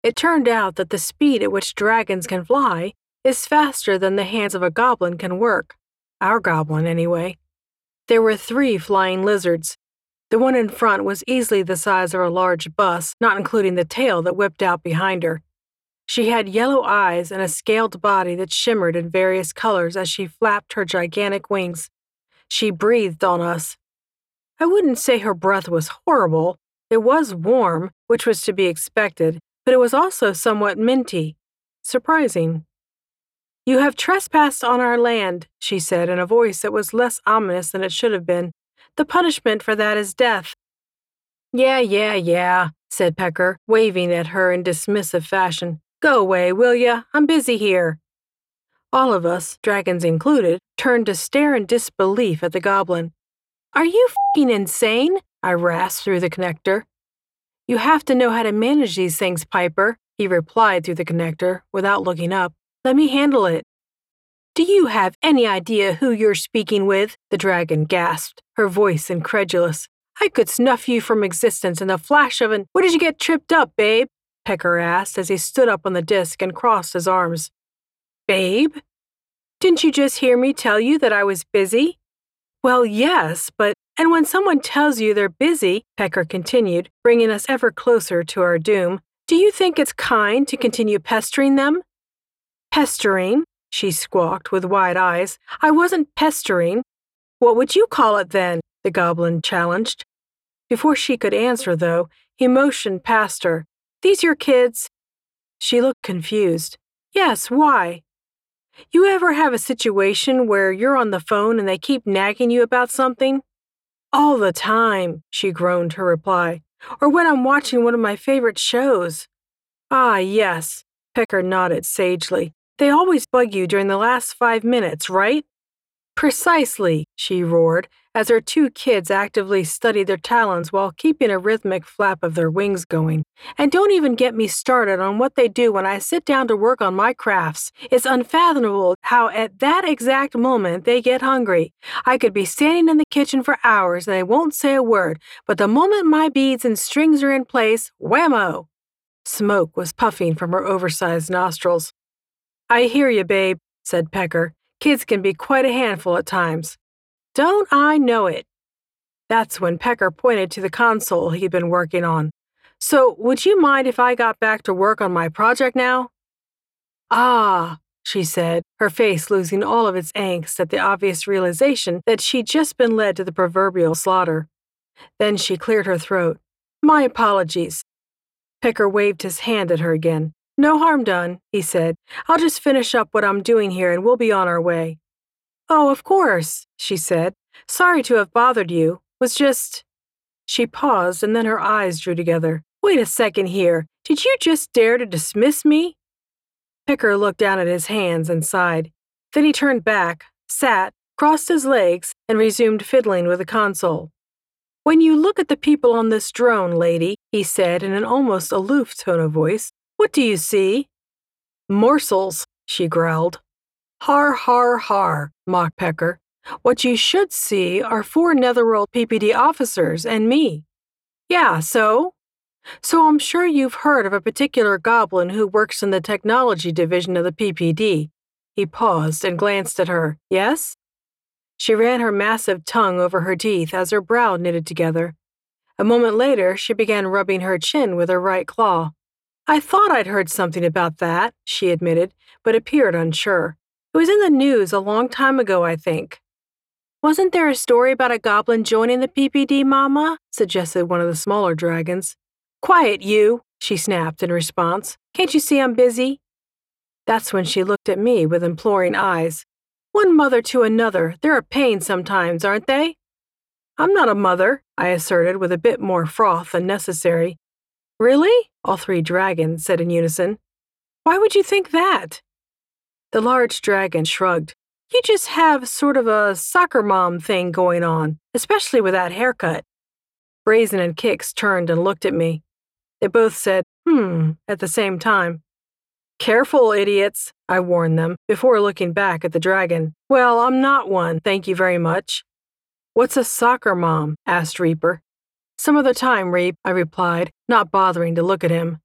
It turned out that the speed at which dragons can fly is faster than the hands of a goblin can work. Our goblin, anyway. There were 3 flying lizards. The one in front was easily the size of a large bus, not including the tail that whipped out behind her. She had yellow eyes and a scaled body that shimmered in various colors as she flapped her gigantic wings. She breathed on us. I wouldn't say her breath was horrible. It was warm, which was to be expected, but it was also somewhat minty. Surprising. "You have trespassed on our land," she said in a voice that was less ominous than it should have been. "The punishment for that is death." Yeah, said Pecker, waving at her in dismissive fashion. "Go away, will ya? I'm busy here." All of us, dragons included, turned to stare in disbelief at the goblin. "Are you f***ing insane?" I rasped through the connector. "You have to know how to manage these things, Piper," he replied through the connector, without looking up. "Let me handle it." "Do you have any idea who you're speaking with?" the dragon gasped, her voice incredulous. "I could snuff you from existence in the flash of an— Where did you get tripped up, babe?" Pecker asked as he stood up on the disc and crossed his arms. "Babe? Didn't you just hear me tell you that I was busy?" "Well, yes, but— And when someone tells you they're busy," Pecker continued, bringing us ever closer to our doom, "do you think it's kind to continue pestering them?" "Pestering?" she squawked with wide eyes. "I wasn't pestering." "What would you call it then?" the goblin challenged. Before she could answer, though, he motioned past her. "These your kids?" She looked confused. "Yes, why?" "You ever have a situation where you're on the phone and they keep nagging you about something?" "All the time," she groaned her reply. "Or when I'm watching one of my favorite shows." "Ah, yes," Pecker nodded sagely. "They always bug you during the last 5 minutes, right?" "Precisely," she roared, as her 2 kids actively studied their talons while keeping a rhythmic flap of their wings going. "And don't even get me started on what they do when I sit down to work on my crafts. It's unfathomable how at that exact moment they get hungry. I could be standing in the kitchen for hours and they won't say a word, but the moment my beads and strings are in place, whammo!" Smoke was puffing from her oversized nostrils. "I hear you, babe," said Pecker. "Kids can be quite a handful at times." "Don't I know it?" That's when Pecker pointed to the console he'd been working on. "So, would you mind if I got back to work on my project now?" "Ah," she said, her face losing all of its angst at the obvious realization that she'd just been led to the proverbial slaughter. Then she cleared her throat. "My apologies." Pecker waved his hand at her again. "No harm done," he said. "I'll just finish up what I'm doing here and we'll be on our way." "Oh, of course," she said. "Sorry to have bothered you. Was just—" She paused and then her eyes drew together. "Wait a second here. Did you just dare to dismiss me?" Pecker looked down at his hands and sighed. Then he turned back, sat, crossed his legs, and resumed fiddling with the console. "When you look at the people on this drone, lady," he said in an almost aloof tone of voice, "what do you see?" "Morsels," she growled. "Har, har, har," mocked Pecker. "What you should see are 4 Netherworld PPD officers and me." "Yeah, so?" "So I'm sure you've heard of a particular goblin who works in the technology division of the PPD." He paused and glanced at her. "Yes?" She ran her massive tongue over her teeth as her brow knitted together. A moment later, she began rubbing her chin with her right claw. "I thought I'd heard something about that," she admitted, but appeared unsure. "It was in the news a long time ago, I think." "Wasn't there a story about a goblin joining the PPD, Mama?" suggested one of the smaller dragons. "Quiet, you!" she snapped in response. "Can't you see I'm busy?" That's when she looked at me with imploring eyes. "One mother to another, they're a pain sometimes, aren't they?" "I'm not a mother," I asserted with a bit more froth than necessary. "Really?" all 3 dragons said in unison. "Why would you think that?" The large dragon shrugged. "You just have sort of a soccer mom thing going on, especially with that haircut." Brazen and Kix turned and looked at me. They both said, at the same time. "Careful, idiots," I warned them, before looking back at the dragon. "Well, I'm not one, thank you very much." "What's a soccer mom?" asked Reaper. "Some other time, Reap," I replied, not bothering to look at him.